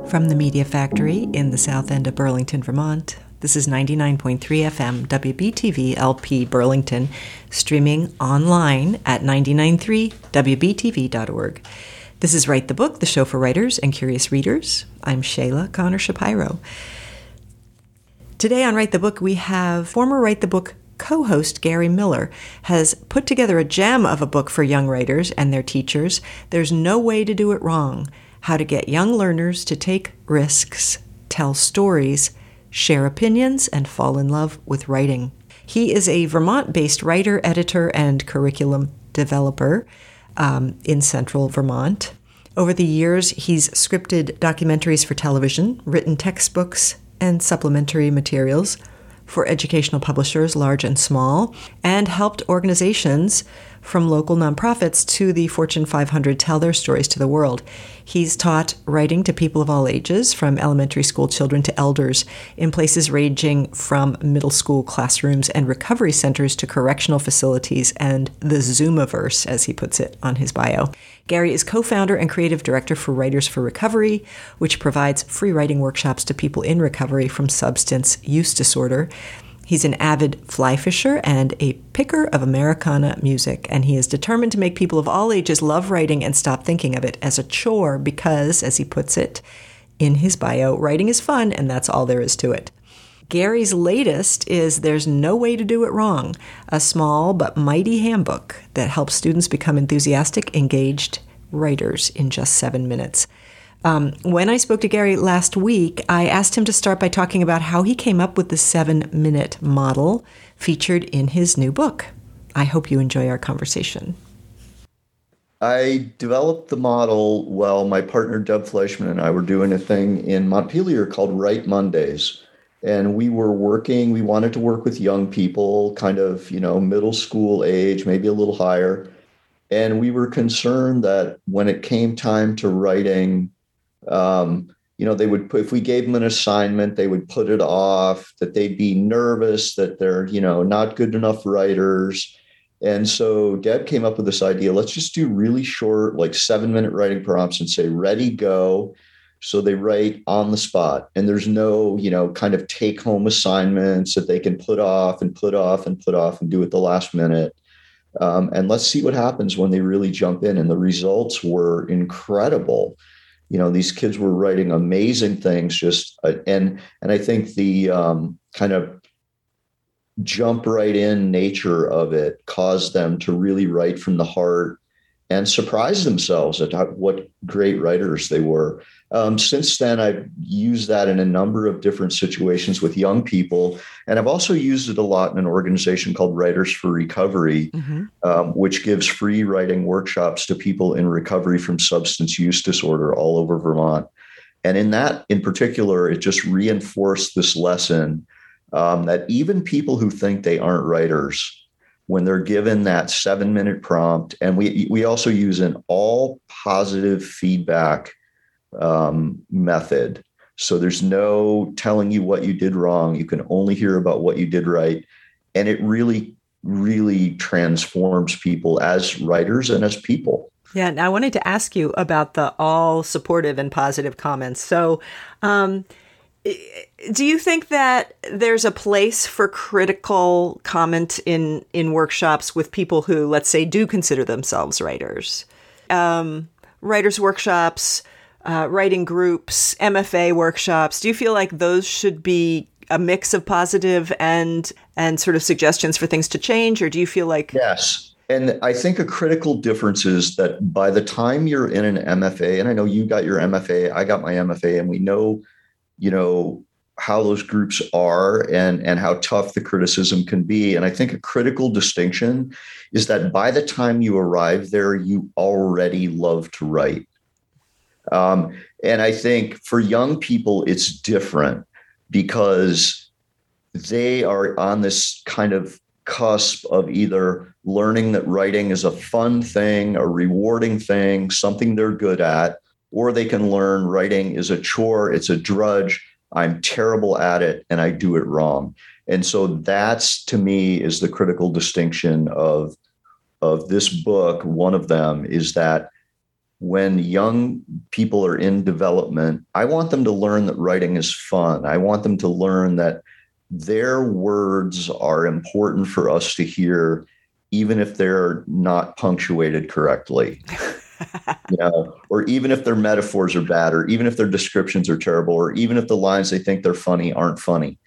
From the Media Factory in the south end of Burlington, Vermont, this is 99.3 FM WBTV LP Burlington, streaming online at 993wbtv.org. This is Write the Book, the show for writers and curious readers. I'm Shayla Connor Shapiro. Today on Write the Book, we have former Write the Book co-host Gary Miller has put together a gem of a book for young writers and their teachers. There's no way to do it wrong. How to get young learners to take risks, tell stories, share opinions, and fall in love with writing. He is a Vermont-based writer, editor, and curriculum developer in central Vermont. Over the years, he's scripted documentaries for television, written textbooks and supplementary materials for educational publishers, large and small, and helped organizations from local nonprofits to the Fortune 500 tell their stories to the world. He's taught writing to people of all ages, from elementary school children to elders, in places ranging from middle school classrooms and recovery centers to correctional facilities and the Zoomiverse, as he puts it on his bio. Gary is co-founder and creative director for Writers for Recovery, which provides free writing workshops to people in recovery from substance use disorder. He's an avid fly fisher and a picker of Americana music, and he is determined to make people of all ages love writing and stop thinking of it as a chore because, as he puts it in his bio, writing is fun and that's all there is to it. Gary's latest is There's No Way to Do It Wrong, a small but mighty handbook that helps students become enthusiastic, engaged writers in just 7 minutes. When I spoke to Gary last week, I asked him to start by talking about how he came up with the 7-minute model featured in his new book. I hope you enjoy our conversation. I developed the model while my partner Deb Fleischman and I were doing a thing in Montpelier called Write Mondays. And we wanted to work with young people, kind of, middle school age, maybe a little higher. And we were concerned that when it came time to writing, if we gave them an assignment, they would put it off, that they'd be nervous, that they're, not good enough writers. And so Deb came up with this idea, let's just do really short, like 7-minute writing prompts and say, ready, go. So they write on the spot, and there's no, kind of take home assignments that they can put off and put off and put off and do at the last minute. And let's see what happens when they really jump in. And the results were incredible. These kids were writing amazing things, and I think the kind of jump right in nature of it caused them to really write from the heart and surprise themselves at what great writers they were. Since then, I've used that in a number of different situations with young people. And I've also used it a lot in an organization called Writers for Recovery, which gives free writing workshops to people in recovery from substance use disorder all over Vermont. And in that, in particular, it just reinforced this lesson that even people who think they aren't writers, when they're given that 7-minute prompt, and we also use an all positive feedback method. So there's no telling you what you did wrong. You can only hear about what you did right. And it really, really transforms people as writers and as people. Yeah, and I wanted to ask you about the all supportive and positive comments. So, do you think that there's a place for critical comment in workshops with people who, let's say, do consider themselves writers? Writers' workshops, writing groups, MFA workshops. Do you feel like those should be a mix of positive and sort of suggestions for things to change? Or do you feel like... Yes. And I think a critical difference is that by the time you're in an MFA, and I know you got your MFA, I got my MFA, and we know how those groups are and how tough the criticism can be. And I think a critical distinction is that by the time you arrive there, you already love to write. And I think for young people, it's different because they are on this kind of cusp of either learning that writing is a fun thing, a rewarding thing, something they're good at, or they can learn writing is a chore, it's a drudge, I'm terrible at it, and I do it wrong. And so that's, to me, is the critical distinction of this book. One of them is that when young people are in development, I want them to learn that writing is fun. I want them to learn that their words are important for us to hear, even if they're not punctuated correctly. Or even if their metaphors are bad, or even if their descriptions are terrible, or even if the lines they think they're funny aren't funny.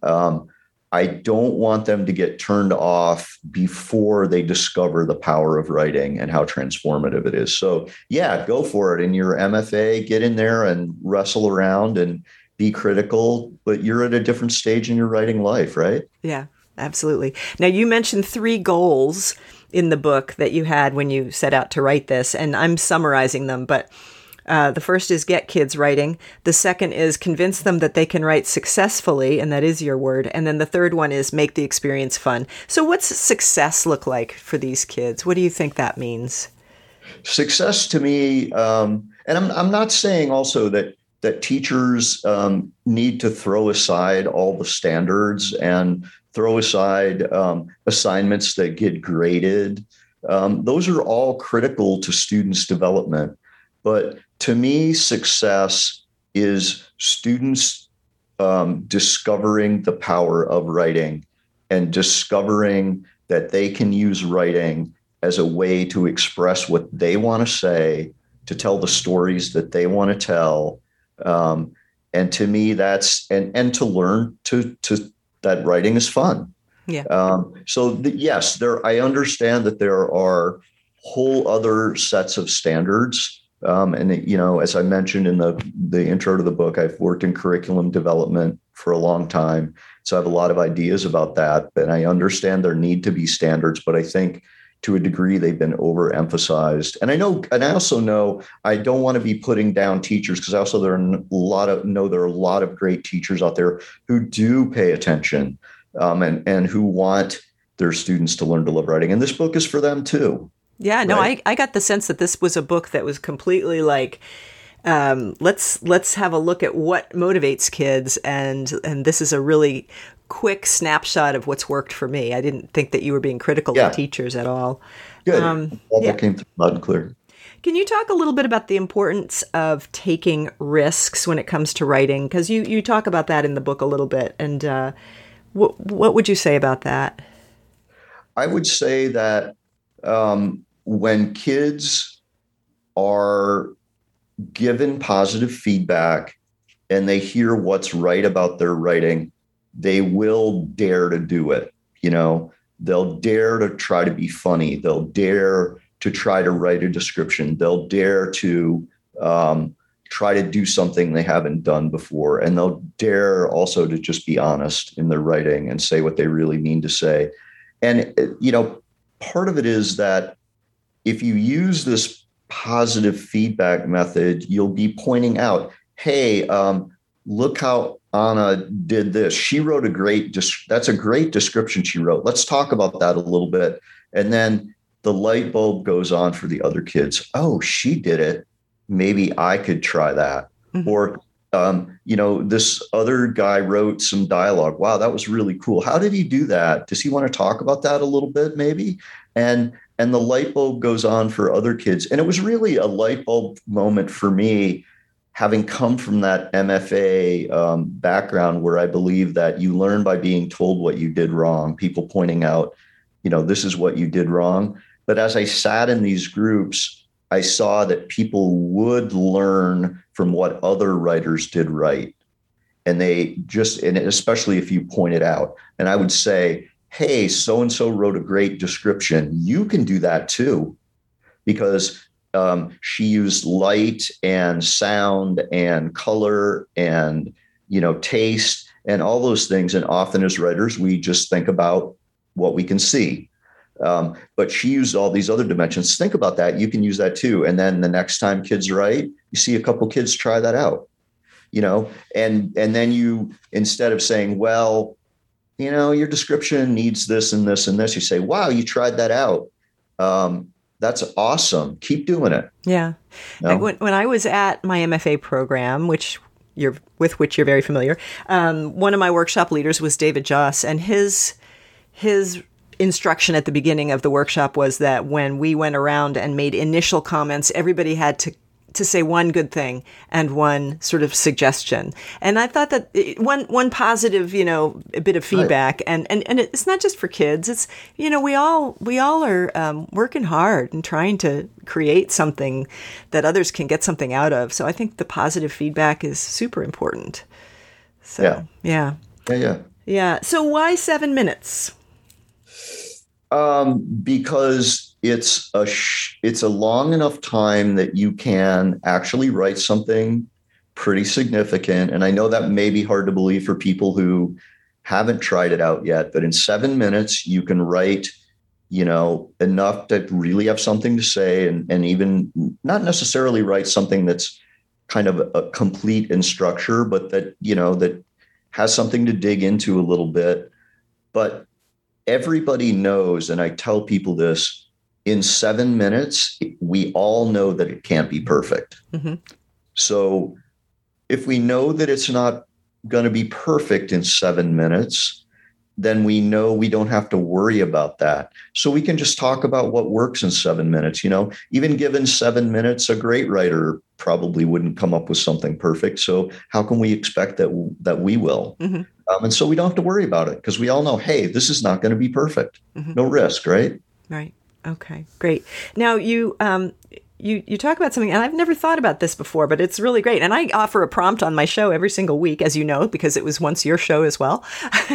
I don't want them to get turned off before they discover the power of writing and how transformative it is. So yeah, go for it. In your MFA, get in there and wrestle around and be critical, but you're at a different stage in your writing life, right? Yeah, absolutely. Now, you mentioned 3 goals in the book that you had when you set out to write this, and I'm summarizing them, but the first is get kids writing. The second is convince them that they can write successfully, and that is your word. And then the third one is make the experience fun. So what's success look like for these kids? What do you think that means? Success to me, and I'm not saying also that teachers need to throw aside all the standards and throw aside assignments that get graded. Those are all critical to students' development. But to me, success is students discovering the power of writing and discovering that they can use writing as a way to express what they want to say, to tell the stories that they want to tell. And to me, that's and to learn to that writing is fun. Yeah. Yes, I understand that there are whole other sets of standards. As I mentioned in the intro to the book, I've worked in curriculum development for a long time. So I have a lot of ideas about that. And I understand there need to be standards, but I think to a degree they've been overemphasized. And I also know I don't want to be putting down teachers, because also there are a lot of great teachers out there who do pay attention and who want their students to learn to love writing. And this book is for them too. Yeah, no, right? I got the sense that this was a book that was completely like, let's have a look at what motivates kids, and this is a really quick snapshot of what's worked for me. I didn't think that you were being critical of teachers at all. Good. That came through loud and clear. Can you talk a little bit about the importance of taking risks when it comes to writing? Because you talk about that in the book a little bit. And what would you say about that? I would say that when kids are given positive feedback and they hear what's right about their writing, they will dare to do it. They'll dare to try to be funny. They'll dare to try to write a description. They'll dare to try to do something they haven't done before. And they'll dare also to just be honest in their writing and say what they really mean to say. And, part of it is that if you use this positive feedback method, you'll be pointing out, hey, look how Anna did this. She wrote that's a great description she wrote. Let's talk about that a little bit. And then the light bulb goes on for the other kids. Oh, she did it. Maybe I could try that. Mm-hmm. Or, this other guy wrote some dialogue. Wow, that was really cool. How did he do that? Does he want to talk about that a little bit, maybe? And the light bulb goes on for other kids. And it was really a light bulb moment for me, having come from that MFA background, where I believe that you learn by being told what you did wrong, people pointing out, this is what you did wrong. But as I sat in these groups, I saw that people would learn from what other writers did right. And and especially if you point it out. And I would say, hey, so-and-so wrote a great description. You can do that too, because she used light and sound and color and, taste and all those things. And often as writers, we just think about what we can see. But she used all these other dimensions. Think about that. You can use that too. And then the next time kids write, you see a couple kids try that out, and then you, instead of saying, well, your description needs this and this and this, you say, wow, you tried that out. That's awesome. Keep doing it. Yeah. When I was at my MFA program, with which you're very familiar, one of my workshop leaders was David Joss, and his instruction at the beginning of the workshop was that when we went around and made initial comments, everybody had to say one good thing and one sort of suggestion. And I thought that one positive, a bit of feedback, right. and it's not just for kids. It's, we all are working hard and trying to create something that others can get something out of. So I think the positive feedback is super important. So, yeah. So why 7 minutes? Because it's a long enough time that you can actually write something pretty significant. And I know that may be hard to believe for people who haven't tried it out yet, but in 7 minutes, you can write, enough to really have something to say, and even not necessarily write something that's kind of a complete in structure, but that, that has something to dig into a little bit. But everybody knows, and I tell people this, in 7 minutes, we all know that it can't be perfect. Mm-hmm. So if we know that it's not going to be perfect in 7 minutes, then we know we don't have to worry about that. So we can just talk about what works in 7 minutes. Even given 7 minutes, a great writer probably wouldn't come up with something perfect. So how can we expect that we will? Mm-hmm. And so we don't have to worry about it because we all know, hey, this is not going to be perfect. Mm-hmm. No risk, right? Right. Okay, great. Now you talk about something, and I've never thought about this before, but it's really great. And I offer a prompt on my show every single week, as you know, because it was once your show as well.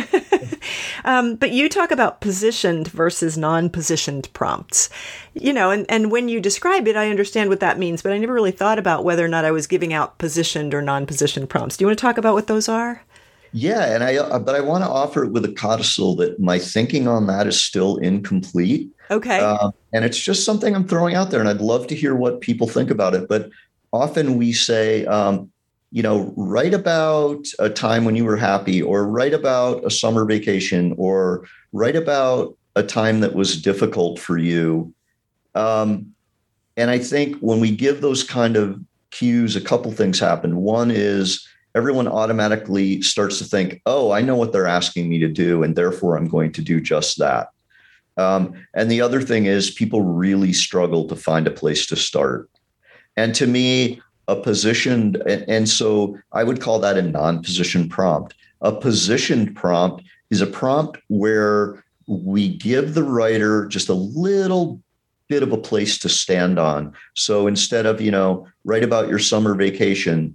But you talk about positioned versus non-positioned prompts, and when you describe it, I understand what that means, but I never really thought about whether or not I was giving out positioned or non-positioned prompts. Do you want to talk about what those are? Yeah, but I want to offer it with a codicil that my thinking on that is still incomplete. Okay. And it's just something I'm throwing out there, and I'd love to hear what people think about it. But often we say, write about a time when you were happy, or write about a summer vacation, or write about a time that was difficult for you. And I think when we give those kind of cues, a couple things happen. One is everyone automatically starts to think, oh, I know what they're asking me to do, and therefore I'm going to do just that. And the other thing is people really struggle to find a place to start. And to me, a positioned, and so I would call that a non-positioned prompt. A positioned prompt is a prompt where we give the writer just a little bit of a place to stand on. So instead of, write about your summer vacation,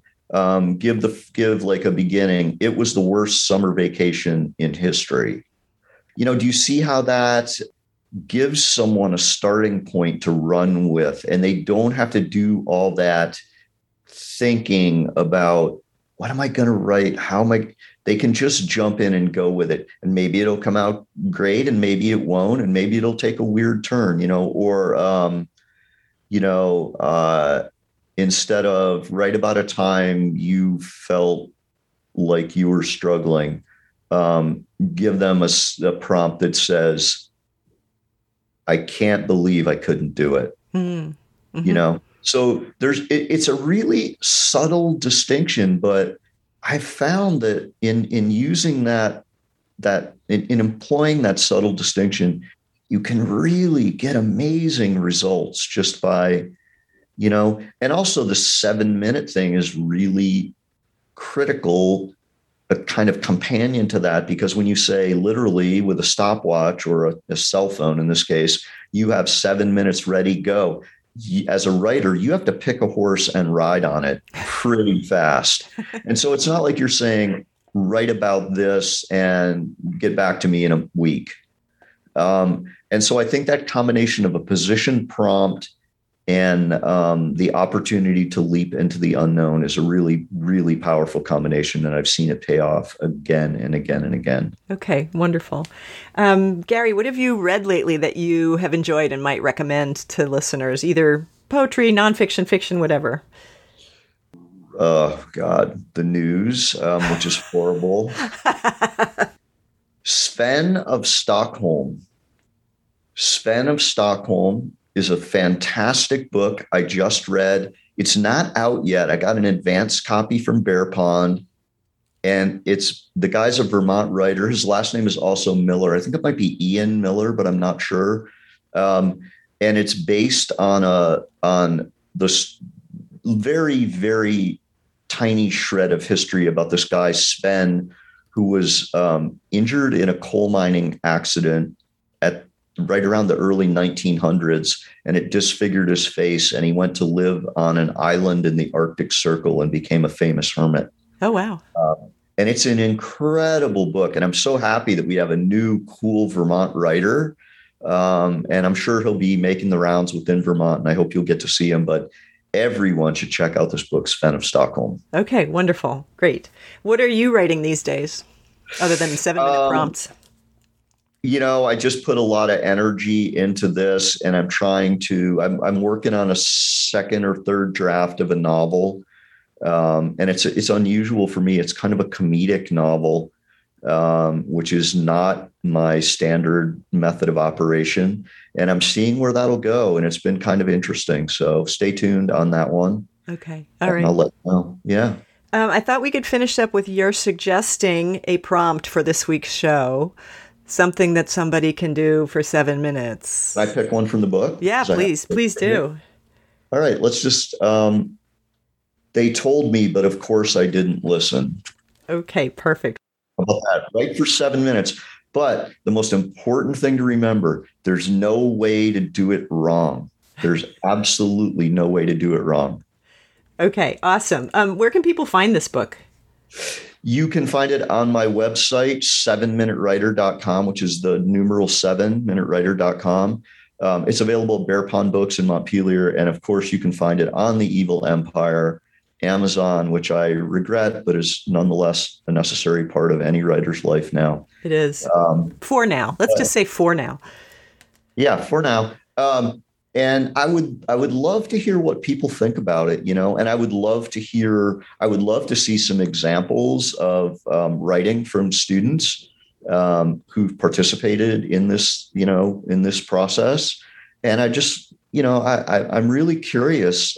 give like a beginning. It was the worst summer vacation in history. Do you see how that gives someone a starting point to run with, and they don't have to do all that thinking about what am I going to write? They can just jump in and go with it. And maybe it'll come out great, and maybe it won't, and maybe it'll take a weird turn, instead of write about a time you felt like you were struggling, give them a prompt that says, I can't believe I couldn't do it. Mm-hmm. So it's a really subtle distinction, but I found that in using that in employing that subtle distinction, you can really get amazing results just by, and also the 7 minute thing is really critical, a kind of companion to that, because when you say literally with a stopwatch or a cell phone, in this case, you have 7 minutes ready, go. As a writer, you have to pick a horse and ride on it pretty fast. And so it's not like you're saying, write about this and get back to me in a week. And so I think that combination of a position prompt and the opportunity to leap into the unknown is a really, really powerful combination. And I've seen it pay off again and again and again. Okay, wonderful. Gary, what have you read lately that you have enjoyed and might recommend to listeners, either poetry, nonfiction, fiction, whatever? Oh, God, the news, which is horrible. Sven of Stockholm. Sven of Stockholm is a fantastic book I just read. It's not out yet. I got an advance copy from Bear Pond. And the guy's a Vermont writer. His last name is also Miller. I think it might be Ian Miller, but I'm not sure. And it's based on this very, very tiny shred of history about this guy, Sven, who was injured in a coal mining accident at right around the early 1900s, and it disfigured his face, and he went to live on an island in the Arctic Circle and became a famous hermit. Oh, wow. And it's an incredible book, and I'm so happy that we have a new, cool Vermont writer, and I'm sure he'll be making the rounds within Vermont, and I hope you'll get to see him, but everyone should check out this book, Sven of Stockholm. Okay, wonderful. Great. What are you writing these days, other than 7-minute prompts? I just put a lot of energy into this, and I'm working on a second or third draft of a novel. And it's unusual for me. It's kind of a comedic novel, which is not my standard method of operation. And I'm seeing where that'll go. And it's been kind of interesting. So stay tuned on that one. Okay. All right. I'll let you know. Yeah. I thought we could finish up with your suggesting a prompt for this week's show, something that somebody can do for 7 minutes. Can I pick one from the book? Yeah, please do. All right. Let's just, they told me, but of course I didn't listen. Okay, perfect. How about that? Right for 7 minutes. But the most important thing to remember, there's no way to do it wrong. There's absolutely no way to do it wrong. Okay, awesome. Where can people find this book? You can find it on my website, 7minutewriter.com, which is the numeral 7minutewriter.com. It's available at Bear Pond Books in Montpelier. And of course, you can find it on the Evil Empire, Amazon, which I regret, but is nonetheless a necessary part of any writer's life now. It is. For now. Let's just say for now. Yeah, for now. And I would love to hear what people think about it, and I would love to see some examples of writing from students who've participated in this, in this process. And I just, I'm really curious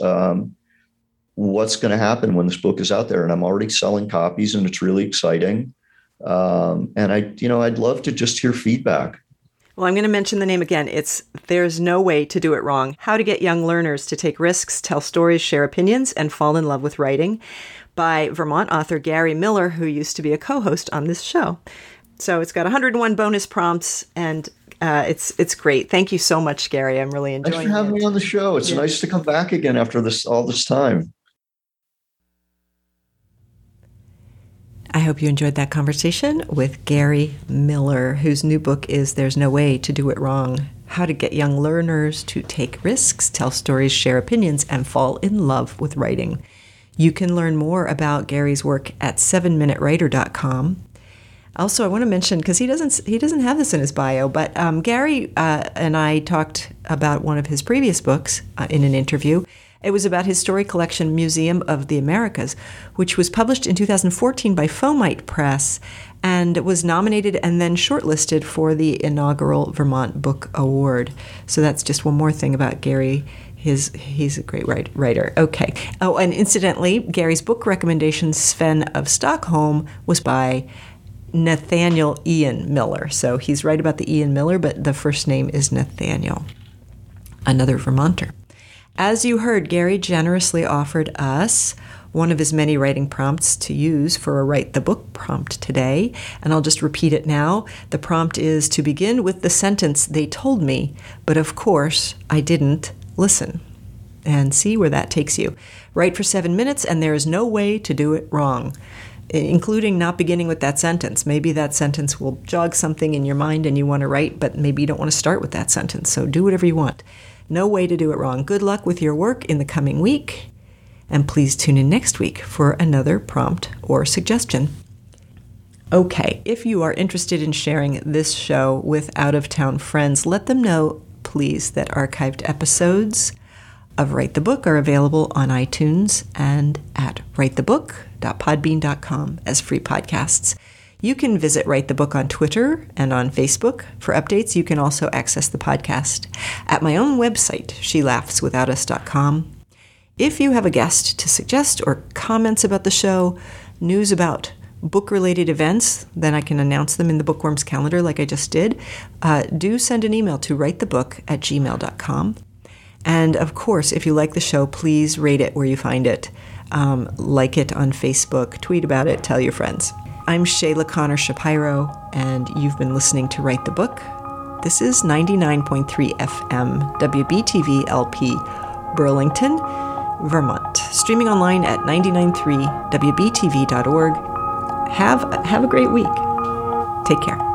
what's going to happen when this book is out there. And I'm already selling copies, and it's really exciting. And I'd love to just hear feedback. Well, I'm going to mention the name again. It's There's No Way to Do It Wrong: How to Get Young Learners to Take Risks, Tell Stories, Share Opinions, and Fall in Love with Writing, by Vermont author Gary Miller, who used to be a co-host on this show. So it's got 101 bonus prompts, and it's great. Thank you so much, Gary. I'm really enjoying it. Thanks for having me on the show. It's nice to come back again after all this time. I hope you enjoyed that conversation with Gary Miller, whose new book is There's No Way to Do It Wrong: How to Get Young Learners to Take Risks, Tell Stories, Share Opinions, and Fall in Love with Writing. You can learn more about Gary's work at 7minutewriter.com. Also, I want to mention, because he doesn't have this in his bio, but Gary and I talked about one of his previous books in an interview. It was about his story collection, Museum of the Americas, which was published in 2014 by Fomite Press, and it was nominated and then shortlisted for the inaugural Vermont Book Award. So that's just one more thing about Gary. He's a great writer. Okay. Oh, and incidentally, Gary's book recommendation, Sven of Stockholm, was by Nathaniel Ian Miller. So he's right about the Ian Miller, but the first name is Nathaniel, another Vermonter. As you heard, Gary generously offered us one of his many writing prompts to use for a Write the Book prompt today, and I'll just repeat it now. The prompt is to begin with the sentence, "They told me, but of course I didn't listen," and see where that takes you. Write for 7 minutes, and there is no way to do it wrong, including not beginning with that sentence. Maybe that sentence will jog something in your mind and you want to write, but maybe you don't want to start with that sentence, so do whatever you want. No way to do it wrong. Good luck with your work in the coming week, and please tune in next week for another prompt or suggestion. Okay, if you are interested in sharing this show with out-of-town friends, let them know, please, that archived episodes of Write the Book are available on iTunes and at writethebook.podbean.com as free podcasts. You can visit Write the Book on Twitter and on Facebook for updates. You can also access the podcast at my own website, shelaughswithoutus.com. If you have a guest to suggest or comments about the show, news about book-related events, then I can announce them in the Bookworms calendar like I just did. Do send an email to writethebook@gmail.com. And of course, if you like the show, please rate it where you find it. Like it on Facebook, tweet about it, tell your friends. I'm Shayla Connor Shapiro, and you've been listening to Write the Book. This is 99.3 FM, WBTV LP, Burlington, Vermont. Streaming online at 993wbtv.org. Have a great week. Take care.